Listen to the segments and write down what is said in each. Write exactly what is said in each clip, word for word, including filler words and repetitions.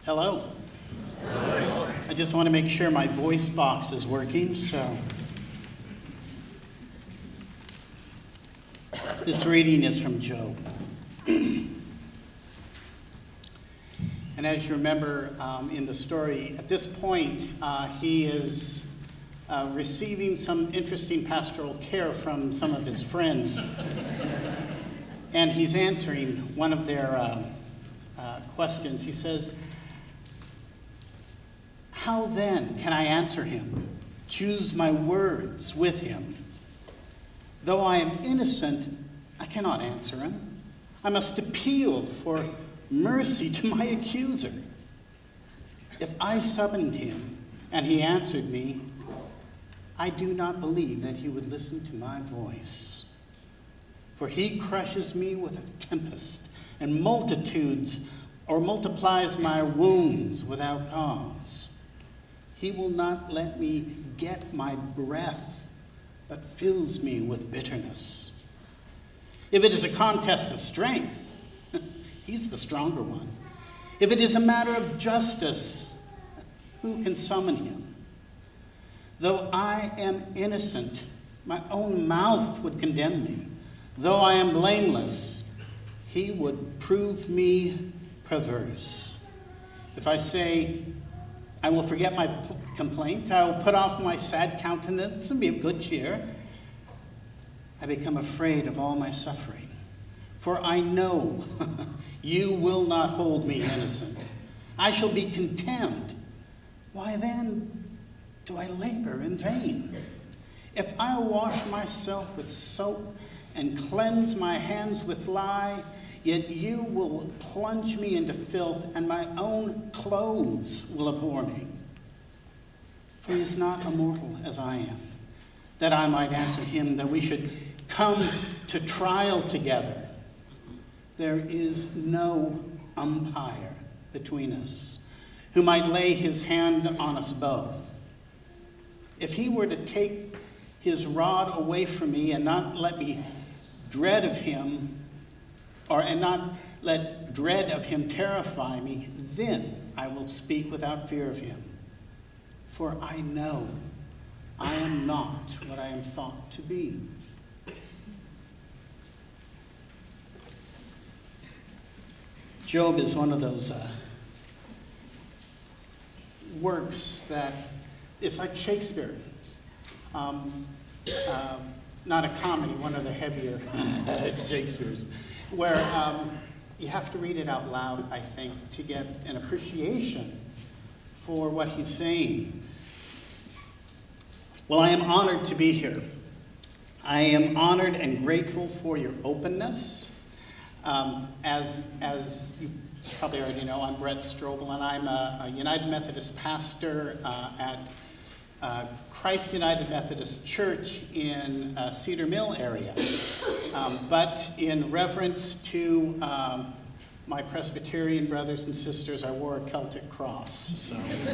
Hello. Hello. I just want to make sure my voice box is working, so. This reading is from Job. And as you remember um, in the story, at this point, uh, he is uh, receiving some interesting pastoral care from some of his friends. And he's answering one of their uh, uh, questions. He says, "How then can I answer him, choose my words with him? Though I am innocent, I cannot answer him. I must appeal for mercy to my accuser. If I summoned him and he answered me, I do not believe that he would listen to my voice. For he crushes me with a tempest and multitudes or multiplies my wounds without cause. He will not let me get my breath, but fills me with bitterness. If it is a contest of strength, he's the stronger one. If it is a matter of justice, who can summon him? Though I am innocent, my own mouth would condemn me. Though I am blameless, he would prove me perverse. If I say, I will forget my complaint, I will put off my sad countenance and be of good cheer, I become afraid of all my suffering. For I know you will not hold me innocent. I shall be condemned. Why then do I labor in vain? If I wash myself with soap and cleanse my hands with lye, yet you will plunge me into filth, and my own clothes will abhor me. For he is not immortal as I am, that I might answer him, that we should come to trial together. There is no umpire between us who might lay his hand on us both. If he were to take his rod away from me and not let me dread of him, or and not let dread of him terrify me, then I will speak without fear of him. For I know I am not what I am thought to be." Job is one of those uh, works that it's like Shakespeare. Um, uh, not a comedy, one of the heavier Shakespeare's, where um, you have to read it out loud, I think, to get an appreciation for what he's saying. Well, I am honored to be here. I am honored and grateful for your openness. Um, as, as you probably already know, I'm Brett Strobel, and I'm a, a United Methodist pastor uh, at uh, Christ United Methodist Church in uh, Cedar Mill area. Um, but in reverence to um, my Presbyterian brothers and sisters, I wore a Celtic cross. So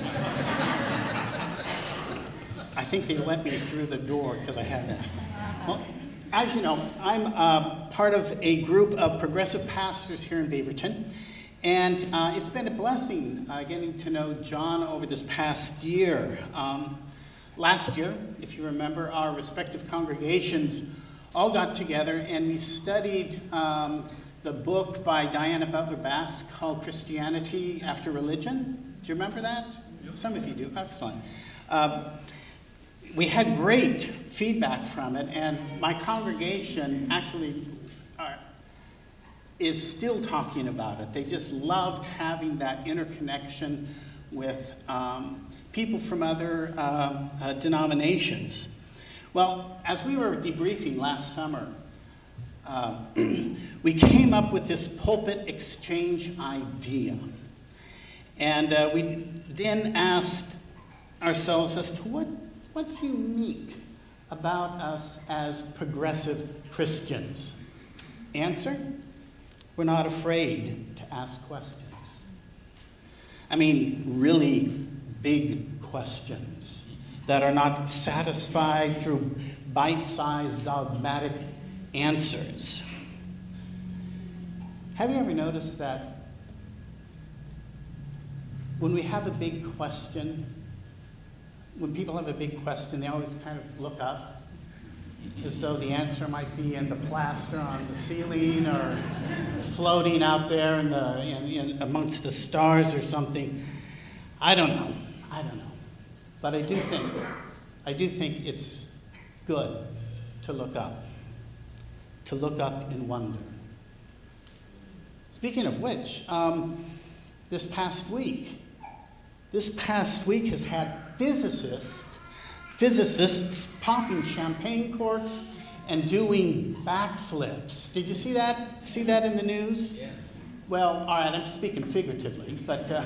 I think they let me through the door because I had that. Well, as you know, I'm uh, part of a group of progressive pastors here in Beaverton, and uh, it's been a blessing uh, getting to know John over this past year. Um, last year, if you remember, our respective congregations all got together and we studied um, the book by Diana Butler Bass called Christianity After Religion. Do you remember that? Yep. Some of you do. Excellent. Uh, We had great feedback from it, and my congregation actually are, is still talking about it. They just loved having that interconnection with um, people from other uh, uh, denominations. Well, as we were debriefing last summer, uh, we came up with this pulpit exchange idea. And uh, we then asked ourselves as to what What's unique about us as progressive Christians? Answer, we're not afraid to ask questions. I mean, really big questions that are not satisfied through bite-sized dogmatic answers. Have you ever noticed that when we have a big question, when people have a big question, they always kind of look up as though the answer might be in the plaster on the ceiling or floating out there in the in, in amongst the stars or something. I don't know. I don't know. But I do think, I do think it's good to look up, to look up in wonder. Speaking of which, um, this past week, this past week has had physicists, physicists popping champagne corks and doing backflips. Did you see that? See that in the news? Yes. Well, all right, I'm speaking figuratively, but uh,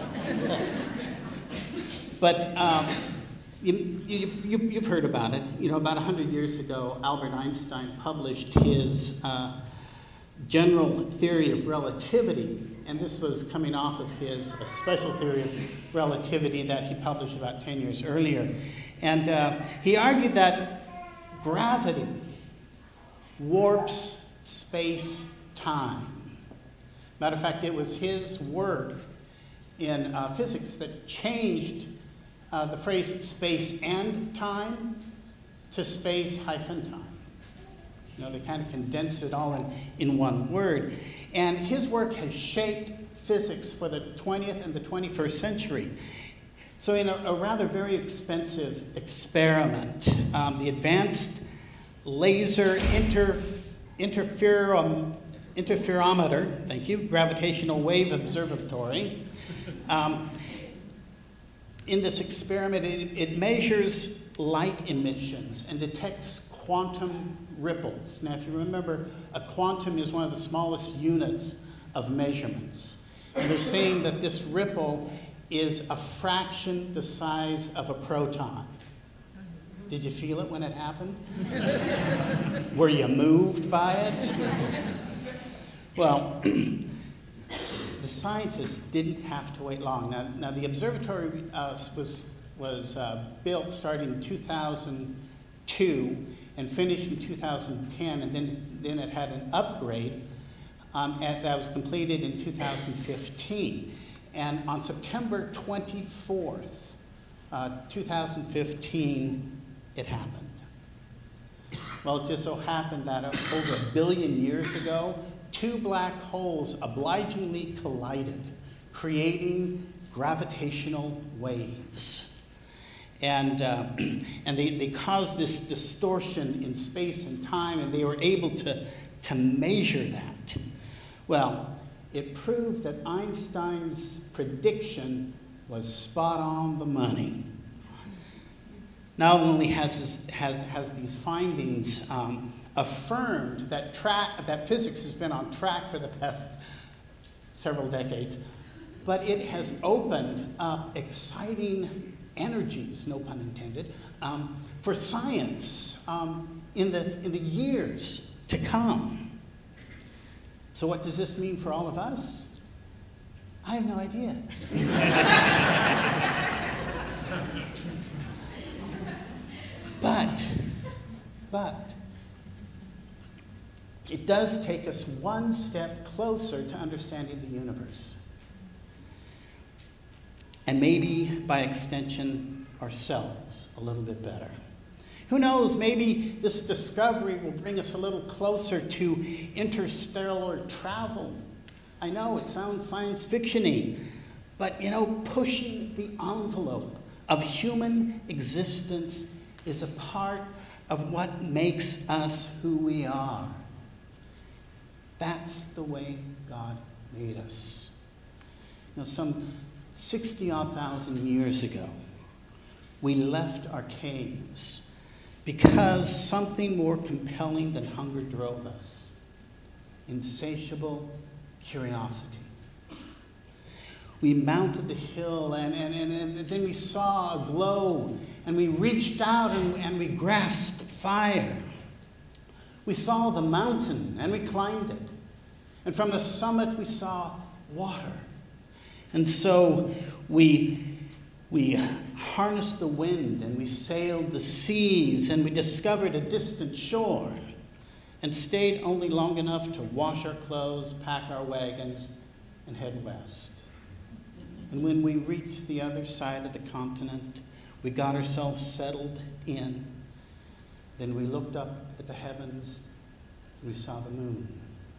but um, you, you, you, you've heard about it. You know, about one hundred years ago, Albert Einstein published his uh, general theory of relativity, and this was coming off of his uh, special theory of relativity that he published about ten years earlier. And uh, he argued that gravity warps space-time. Matter of fact, it was his work in uh, physics that changed uh, the phrase space and time to space hyphen time. You know, they kind of condensed it all in, in one word. And his work has shaped physics for the twentieth and the twenty-first century. So in a, a rather very expensive experiment, um, the Advanced Laser Interf- Interferom- Interferometer, thank you, Gravitational Wave Observatory, um, in this experiment, it, it measures light emissions and detects quantum ripples. Now, if you remember, a quantum is one of the smallest units of measurements. And they're saying that this ripple is a fraction the size of a proton. Did you feel it when it happened? Were you moved by it? Well, the scientists didn't have to wait long. Now, now the observatory uh, was, was uh, built starting in two thousand two and finished in two thousand ten, and then, then it had an upgrade um, at, that was completed in two thousand fifteen. And on September twenty-fourth, uh, two thousand fifteen, it happened. Well, it just so happened that over a billion years ago, two black holes obligingly collided, creating gravitational waves. And, uh, and they, they caused this distortion in space and time, and they were able to, to measure that. Well, it proved that Einstein's prediction was spot on the money. Not only has, this, has, has these findings um, affirmed that, tra- that physics has been on track for the past several decades, but it has opened up exciting energies, no pun intended, um, for science um, in, the, in the years to come. So what does this mean for all of us? I have no idea. but, but, it does take us one step closer to understanding the universe. And maybe, by extension, ourselves a little bit better. Who knows, maybe this discovery will bring us a little closer to interstellar travel. I know it sounds science fiction-y, but you know, pushing the envelope of human existence is a part of what makes us who we are. That's the way God made us. You know, some sixty-odd thousand years ago, we left our caves because something more compelling than hunger drove us. Insatiable curiosity. We mounted the hill and, and, and, and then we saw a glow and we reached out and, and we grasped fire. We saw the mountain and we climbed it. And from the summit we saw water. And so we We harnessed the wind and we sailed the seas and we discovered a distant shore and stayed only long enough to wash our clothes, pack our wagons, and head west. And when we reached the other side of the continent, we got ourselves settled in. Then we looked up at the heavens and we saw the moon.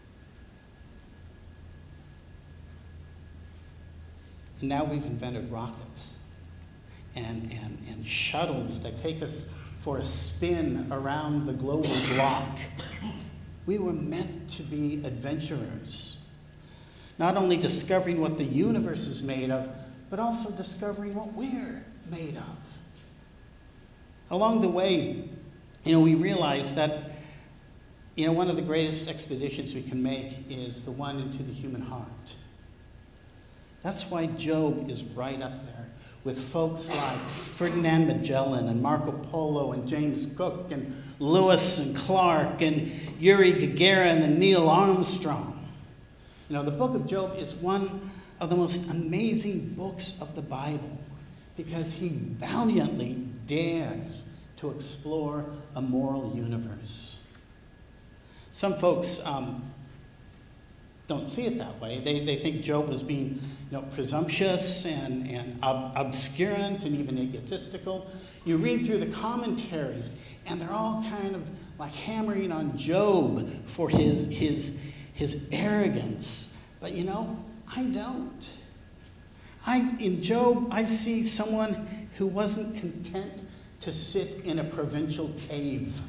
And now we've invented rockets and, and, and shuttles that take us for a spin around the global block. We were meant to be adventurers, not only discovering what the universe is made of, but also discovering what we're made of. Along the way, you know, we realized that, you know, one of the greatest expeditions we can make is the one into the human heart. That's why Job is right up there with folks like Ferdinand Magellan and Marco Polo and James Cook and Lewis and Clark and Yuri Gagarin and Neil Armstrong. You know, the book of Job is one of the most amazing books of the Bible because he valiantly dares to explore a moral universe. Some folks um, don't see it that way. They, they think Job was being, you know, presumptuous and, and ob- obscurant and even egotistical. You read through the commentaries, and they're all kind of like hammering on Job for his, his, his arrogance. But, you know, I don't. I, in Job, I see someone who wasn't content to sit in a provincial cave.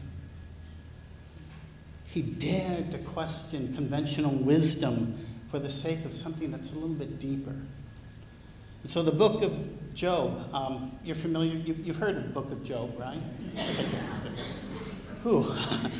He dared to question conventional wisdom for the sake of something that's a little bit deeper. And so the book of Job, um, you're familiar, you, you've heard of the book of Job, right? Whew.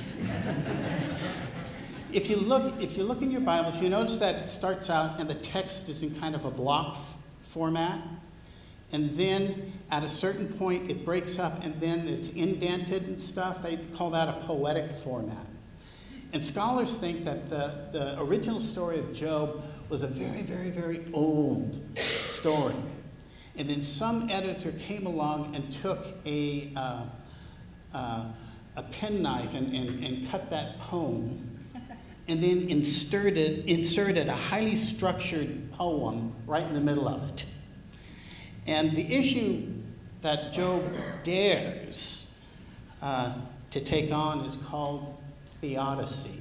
If you look, if you look in your Bibles, you notice that it starts out and the text is in kind of a block f- format. And then at a certain point it breaks up and then it's indented and stuff. They call that a poetic format. And scholars think that the, the original story of Job was a very, very, very old story. And then some editor came along and took a, uh, uh, a penknife and, and, and cut that poem and then inserted, inserted a highly structured poem right in the middle of it. And the issue that Job dares uh, to take on is called theodicy.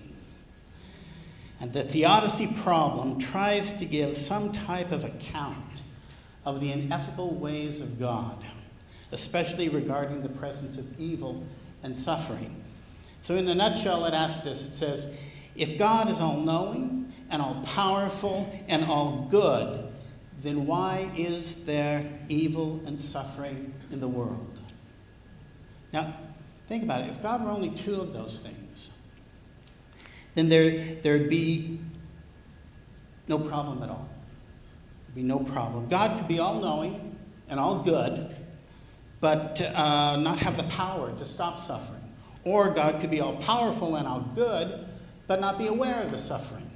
And the theodicy problem tries to give some type of account of the ineffable ways of God, especially regarding the presence of evil and suffering. So in a nutshell, it asks this. It says, if God is all-knowing and all-powerful and all-good, then why is there evil and suffering in the world? Now, think about it. If God were only two of those things, then there, there'd be no problem at all. There'd be no problem. God could be all-knowing and all-good, but uh, not have the power to stop suffering. Or God could be all-powerful and all-good, but not be aware of the suffering.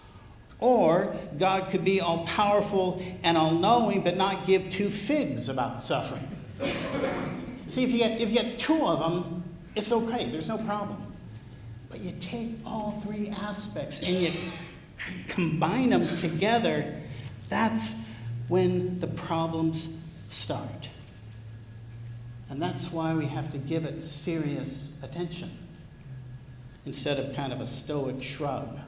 Or God could be all-powerful and all-knowing, but not give two figs about suffering. See, if you get if you get two of them, it's okay. There's no problem. But you take all three aspects and you combine them together, that's when the problems start. And that's why we have to give it serious attention instead of kind of a stoic shrug.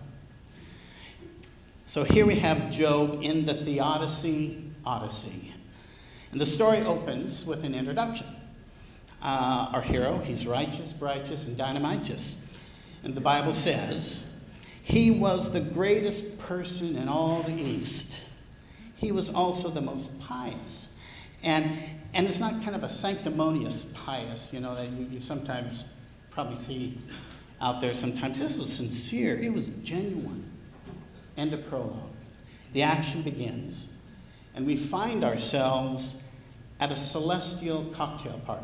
So here we have Job in the Theodicy Odyssey. And the story opens with an introduction. Uh, our hero, he's righteous, righteous, and dynamitious. And the Bible says, he was the greatest person in all the East. He was also the most pious. And and it's not kind of a sanctimonious pious, you know, that you, you sometimes probably see out there sometimes. This was sincere. It was genuine. End of prologue. The action begins. And we find ourselves at a celestial cocktail party,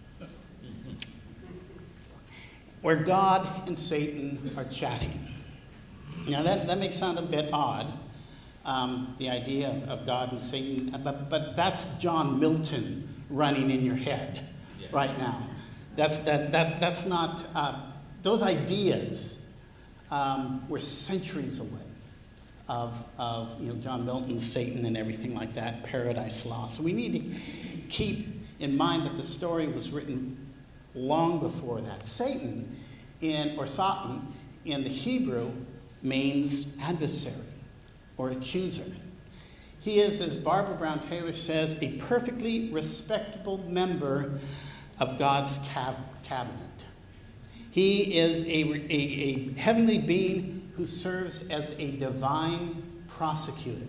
where God and Satan are chatting. Now, that, that may sound a bit odd, um, the idea of, of God and Satan, but, but that's John Milton running in your head yeah. right now. That's, that, that, that's not, uh, those ideas um, were centuries away. of, of you know, John Milton's Satan and everything like that, Paradise Lost. So we need to keep in mind that the story was written long before that. Satan, in, or Satan, in the Hebrew, means adversary or accuser. He is, as Barbara Brown Taylor says, a perfectly respectable member of God's cab- cabinet. He is a, a, a heavenly being who serves as a divine prosecutor.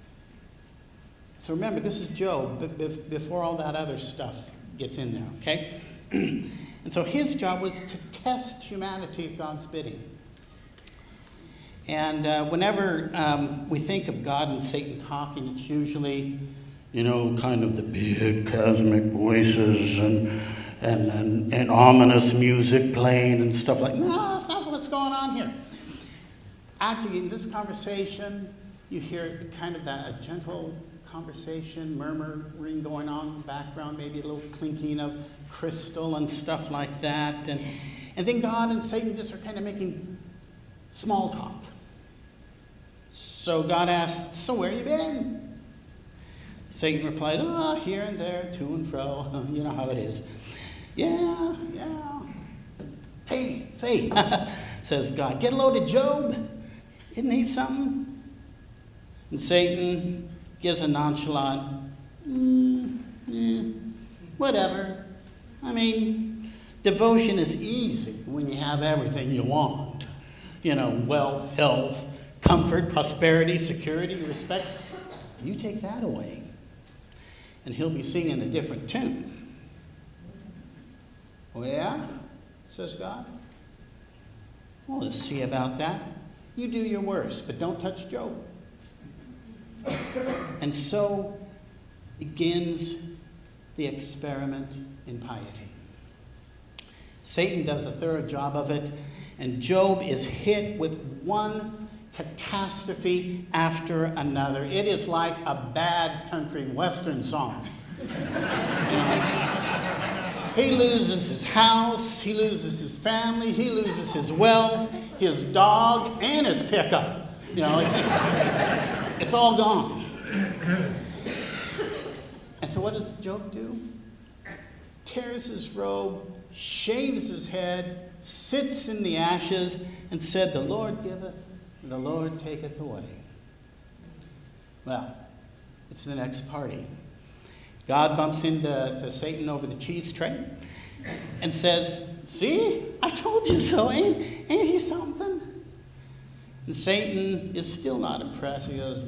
So remember, this is Job b- b- before all that other stuff gets in there, okay? And so his job was to test humanity at God's bidding. And uh, whenever um, we think of God and Satan talking, it's usually, you know, kind of the big cosmic voices and and, and, and ominous music playing and stuff like that. No, that's not what's going on here. Actually, in this conversation, you hear kind of that a gentle conversation, murmuring going on in the background, maybe a little clinking of crystal and stuff like that. And, and then God and Satan just are kind of making small talk. So God asked, so where you been? Satan replied, oh, here and there, to and fro. You know how it is. Yeah, yeah. Hey, say, says God, get a load of Job. Isn't he something? And Satan gives a nonchalant, mm, yeah, whatever. I mean, devotion is easy when you have everything you want. You know, wealth, health, comfort, prosperity, security, respect. You take that away, and he'll be singing a different tune. Oh, yeah? Says God. Well, let's see about that. You do your worst, but don't touch Job. And so begins the experiment in piety. Satan does a thorough job of it, and Job is hit with one catastrophe after another. It is like a bad country western song. You know, he loses his house, he loses his family, he loses his wealth, his dog, and his pickup. You know, it's, it's, it's all gone. And so what does Job do? Tears his robe, shaves his head, sits in the ashes, and said, the Lord giveth, and the Lord taketh away. Well, it's the next party. God bumps into to Satan over the cheese tray and says, see, I told you so, ain't, ain't he something? And Satan is still not impressed. He goes,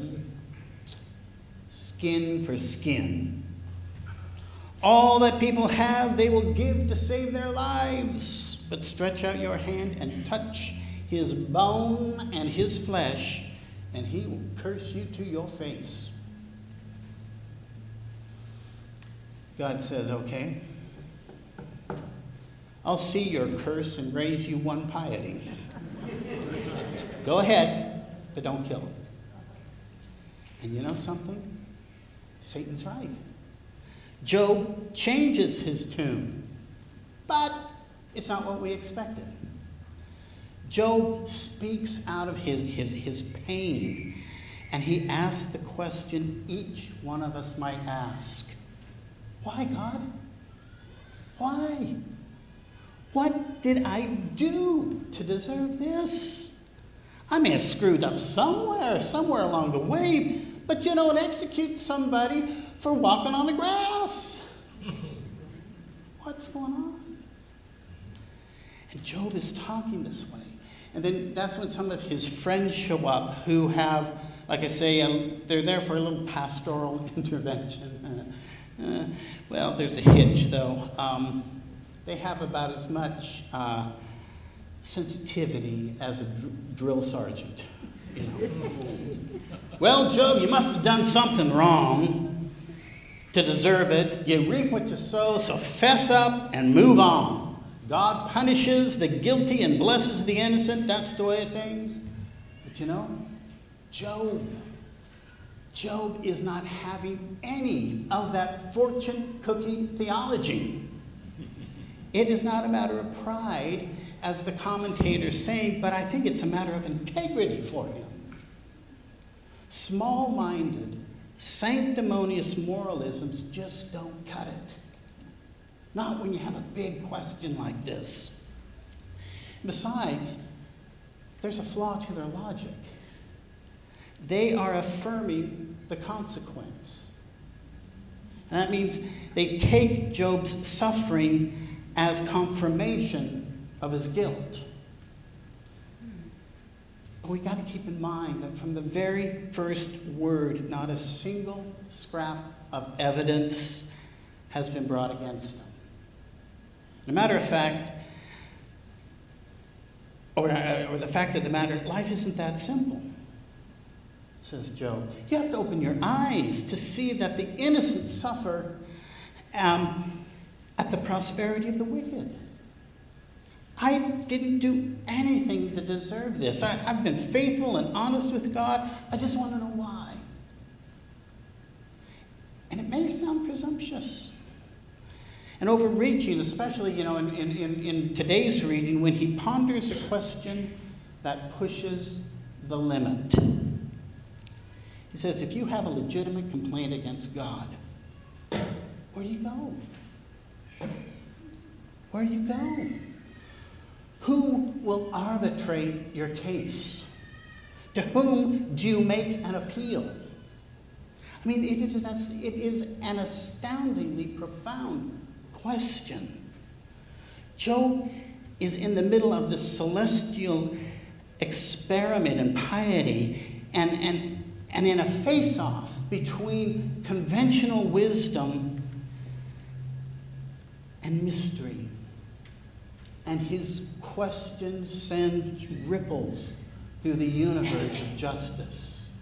skin for skin. All that people have, they will give to save their lives. But stretch out your hand and touch his bone and his flesh, and he will curse you to your face. God says, okay, I'll see your curse and raise you one piety. Go ahead, but don't kill him. And you know something? Satan's right. Job changes his tune, but it's not what we expected. Job speaks out of his, his, his pain, and he asks the question each one of us might ask. Why, God? Why? What did I do to deserve this? I may have screwed up somewhere, somewhere along the way, but you don't execute somebody for walking on the grass. What's going on? And Job is talking this way. And then that's when some of his friends show up who have, like I say, a, they're there for a little pastoral intervention. Uh, well, there's a hitch, though. Um, they have about as much uh, sensitivity as a dr- drill sergeant. You know. Well, Job, you must have done something wrong to deserve it. You reap what you sow, so fess up and move on. God punishes the guilty and blesses the innocent. That's the way of things. But you know, Job... Job is not having any of that fortune cookie theology. It is not a matter of pride, as the commentators say, but I think it's a matter of integrity for him. Small-minded, sanctimonious moralisms just don't cut it. Not when you have a big question like this. Besides, there's a flaw to their logic. They are affirming the consequence. And that means they take Job's suffering as confirmation of his guilt. But we got to keep in mind that from the very first word, not a single scrap of evidence has been brought against them. As a matter of fact, or, or the fact of the matter, life isn't that simple, says Job. You have to open your eyes to see that the innocent suffer um, at the prosperity of the wicked. I didn't do anything to deserve this. I, I've been faithful and honest with God. I just want to know why. And it may sound presumptuous and overreaching, especially, you know, in, in, in today's reading, when he ponders a question that pushes the limit. He says, if you have a legitimate complaint against God, where do you go? Where do you go? Who will arbitrate your case? To whom do you make an appeal? I mean, it is, it is an astoundingly profound question. Job is in the middle of this celestial experiment in piety and, and, and in a face-off between conventional wisdom and mystery. And his questions send ripples through the universe of justice.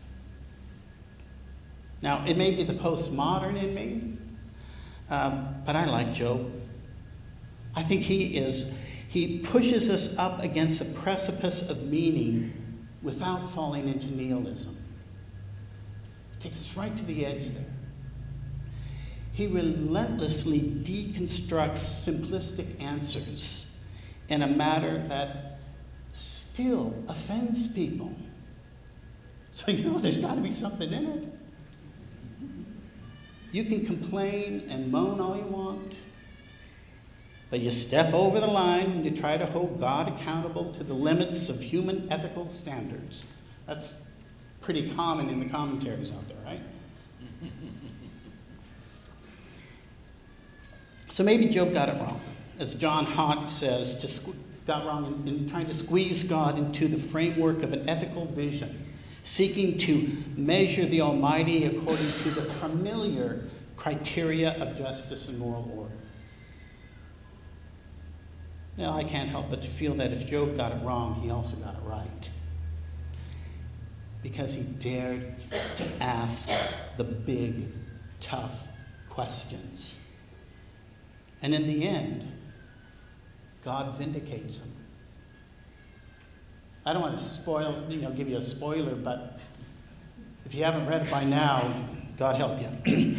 Now, it may be the postmodern in me, uh, but I like Job. I think he is, he pushes us up against a precipice of meaning without falling into nihilism. He takes us right to the edge there. He relentlessly deconstructs simplistic answers in a matter that still offends people. So you know there's got to be something in it. You can complain and moan all you want, but you step over the line and you try to hold God accountable to the limits of human ethical standards. That's pretty common in the commentaries out there, right? So maybe Job got it wrong, as John Hott says, to sque- got wrong in, in trying to squeeze God into the framework of an ethical vision, seeking to measure the Almighty according to the familiar criteria of justice and moral order. Now, I can't help but to feel that if Job got it wrong, he also got it right. Because he dared to ask the big, tough questions. And in the end, God vindicates him. I don't want to spoil, you know, give you a spoiler, but if you haven't read it by now, God help you.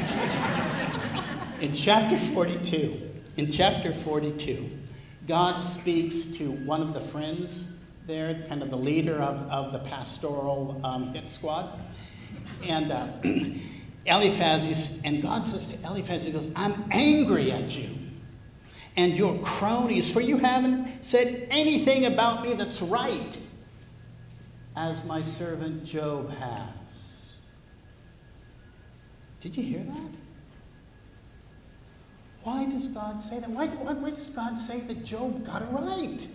In chapter forty-two, in chapter forty-two, God speaks to one of the friends there, kind of the leader of, of the pastoral um, hit squad. And uh, Eliphaz, is, and God says to Eliphaz, he goes, I'm angry at you and your cronies, for you haven't said anything about me that's right, as my servant Job has. Did you hear that? Why does God say that? Why, why, why does God say that Job got it right?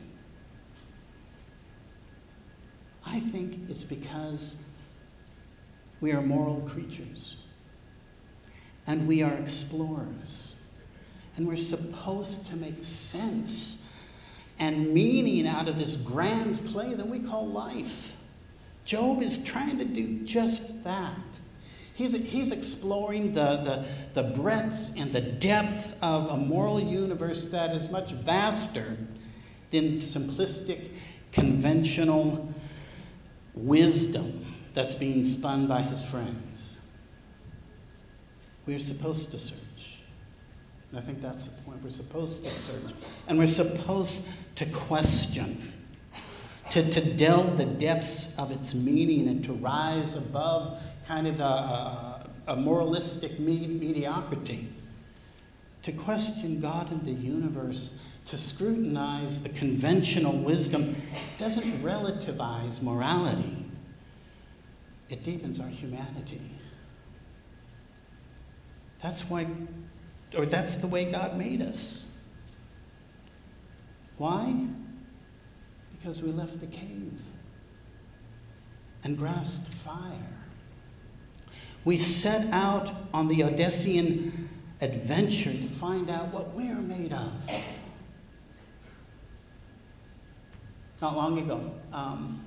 I think it's because we are moral creatures. And we are explorers. And we're supposed to make sense and meaning out of this grand play that we call life. Job is trying to do just that. He's, he's exploring the, the, the breadth and the depth of a moral universe that is much vaster than simplistic, conventional wisdom that's being spun by his friends. We're supposed to search. And I think that's the point. We're supposed to search. And we're supposed to question. to, to delve the depths of its meaning and to rise above kind of a, a, a moralistic me- mediocrity, to question God and the universe, to scrutinize the conventional wisdom, doesn't relativize morality. It deepens our humanity. That's why, or that's the way God made us. Why? Because we left the cave and grasped fire. We set out on the Odyssean adventure to find out what we're made of. Not long ago, um,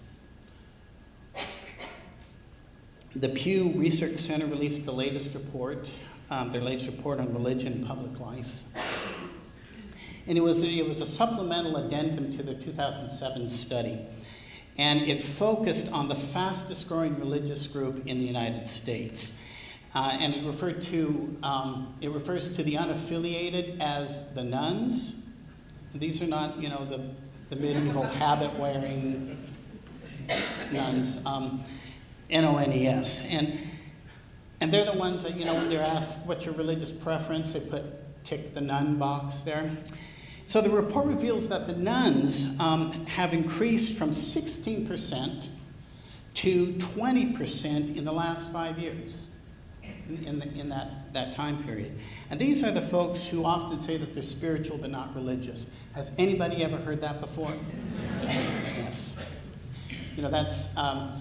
the Pew Research Center released the latest report, um, their latest report on religion and public life. And it was, it was a supplemental addendum to the two thousand seven study. And it focused on the fastest growing religious group in the United States. Uh, and it referred to, um, it refers to the unaffiliated as the nuns. These are not, you know, the, the medieval habit-wearing nuns, um, N O N E S. And, and they're the ones that, you know, when they're asked what's your religious preference, they put tick the nun box there. So the report reveals that the nuns um, have increased from sixteen percent to twenty percent in the last five years, in, in, the, in that, that time period. And these are the folks who often say that they're spiritual but not religious. Has anybody ever heard that before? Yes. You know, that's, um,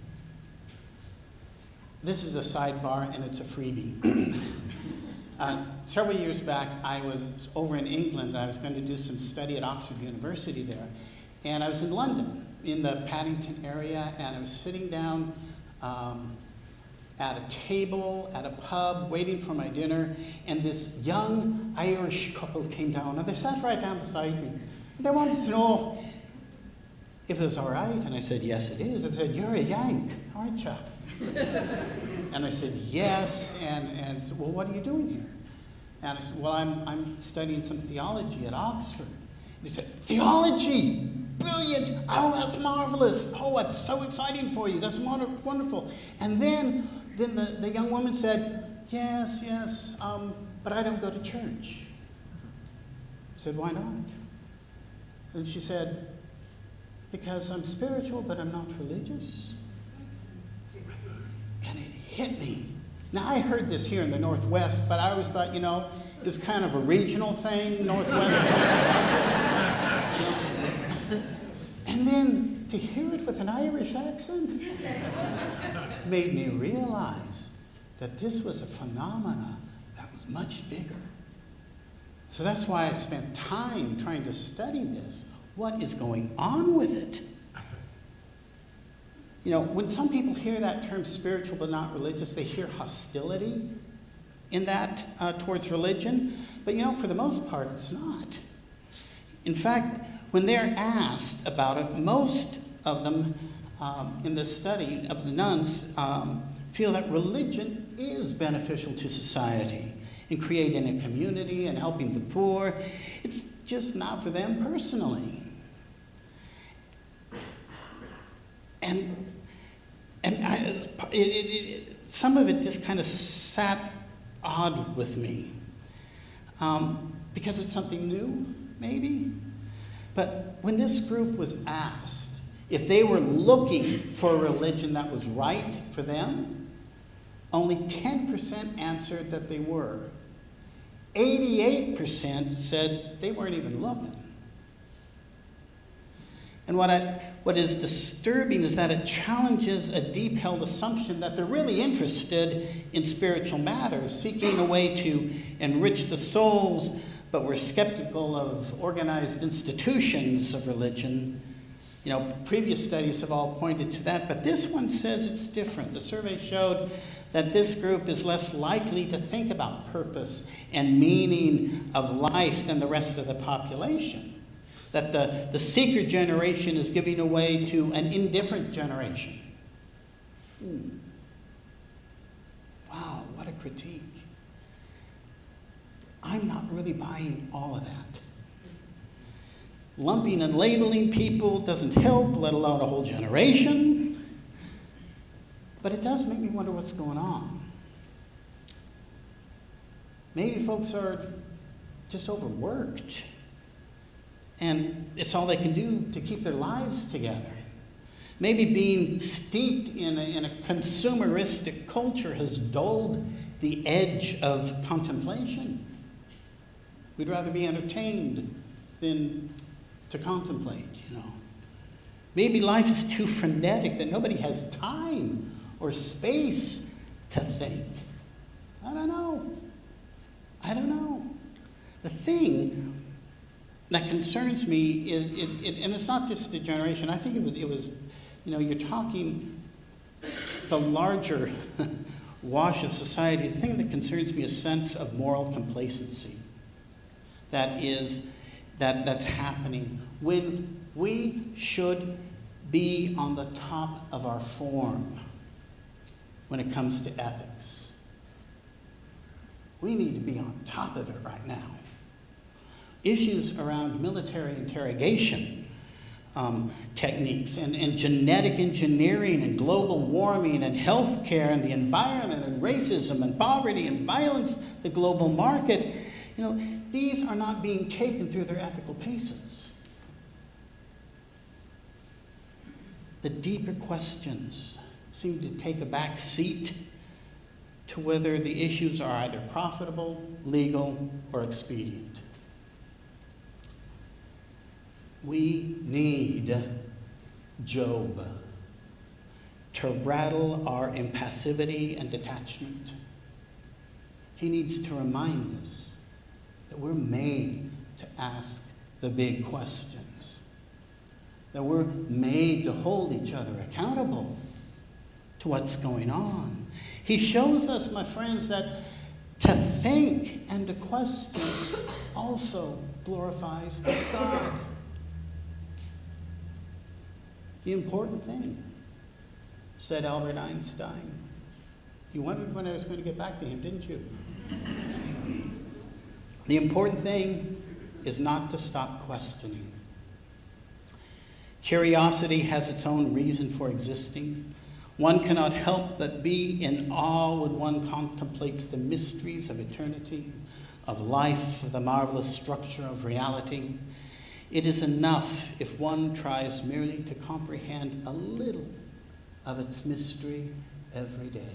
this is a sidebar and it's a freebie. Uh, several years back, I was over in England, and I was going to do some study at Oxford University there. And I was in London, in the Paddington area, and I was sitting down um, at a table, at a pub, waiting for my dinner, and this young Irish couple came down, and they sat right down beside me. And they wanted to know if it was all right, and I said, yes, it is. They said, you're a Yank, aren't you? And I said, yes, and, and said, well, what are you doing here? And I said, well, I'm, I'm studying some theology at Oxford. And he said, theology? Brilliant. Oh, that's marvelous. Oh, that's so exciting for you. That's wonderful. And then, then the, the young woman said, yes, yes, um, but I don't go to church. I said, why not? And she said, because I'm spiritual, but I'm not religious. And it hit me. Now, I heard this here in the Northwest, but I always thought, you know, it was kind of a regional thing, Northwest. And then to hear it with an Irish accent made me realize that this was a phenomena that was much bigger. So that's why I spent time trying to study this. What is going on with it? You know, when some people hear that term spiritual but not religious, they hear hostility in that uh, towards religion. But, you know, for the most part, it's not. In fact, when they're asked about it, most of them um, in this study of the nuns um, feel that religion is beneficial to society in creating a community and helping the poor. It's just not for them personally. And and I, it, it, it, some of it just kind of sat odd with me um, because it's something new, maybe. But when this group was asked if they were looking for a religion that was right for them, only ten percent answered that they were. eighty-eight percent said they weren't even looking. And what, I, what is disturbing is that it challenges a deep-held assumption that they're really interested in spiritual matters, seeking a way to enrich the souls, but we're skeptical of organized institutions of religion. You know, previous studies have all pointed to that, but this one says it's different. The survey showed that this group is less likely to think about purpose and meaning of life than the rest of the population. That the, the seeker generation is giving away to an indifferent generation. Hmm. Wow, what a critique. I'm not really buying all of that. Lumping and labeling people doesn't help, let alone a whole generation. But it does make me wonder what's going on. Maybe folks are just overworked, and it's all they can do to keep their lives together. Maybe being steeped in a, in a consumeristic culture has dulled the edge of contemplation. We'd rather be entertained than to contemplate, you know. Maybe life is too frenetic that nobody has time or space to think. I don't know. I don't know. The thing that concerns me is, it, it, and it's not just the generation. I think it was, it was, you know, you're talking the larger wash of society. The thing that concerns me is a sense of moral complacency that is, that, that's happening when we should be on the top of our form when it comes to ethics. We need to be on top of it right now. Issues around military interrogation um, techniques and, and genetic engineering and global warming and healthcare and the environment and racism and poverty and violence, the global market, you know, these are not being taken through their ethical paces. The deeper questions seem to take a back seat to whether the issues are either profitable, legal, or expedient. We need Job to rattle our impassivity and detachment. He needs to remind us that we're made to ask the big questions, that we're made to hold each other accountable to what's going on. He shows us, my friends, that to think and to question also glorifies God. The important thing, said Albert Einstein. You wondered when I was going to get back to him, didn't you? The important thing is not to stop questioning. Curiosity has its own reason for existing. One cannot help but be in awe when one contemplates the mysteries of eternity, of life, of the marvelous structure of reality. It is enough if one tries merely to comprehend a little of its mystery every day.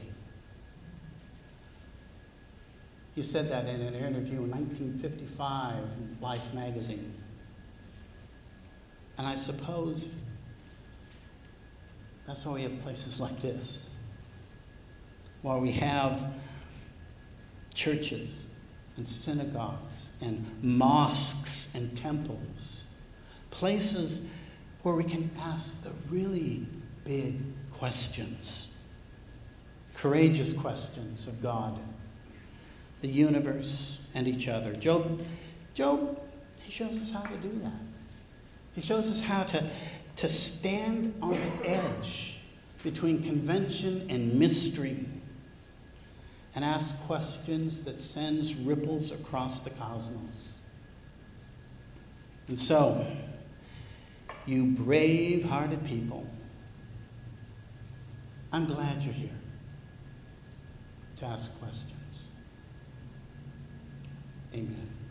He said that in an interview in nineteen fifty-five in Life magazine. And I suppose that's why we have places like this, where we have churches and synagogues and mosques and temples, places where we can ask the really big questions, courageous questions of God, the universe, and each other. Job, Job, he shows us how to do that. He shows us how to to stand on the edge between convention and mystery and ask questions that sends ripples across the cosmos. And so, you brave-hearted people, I'm glad you're here to ask questions. Amen.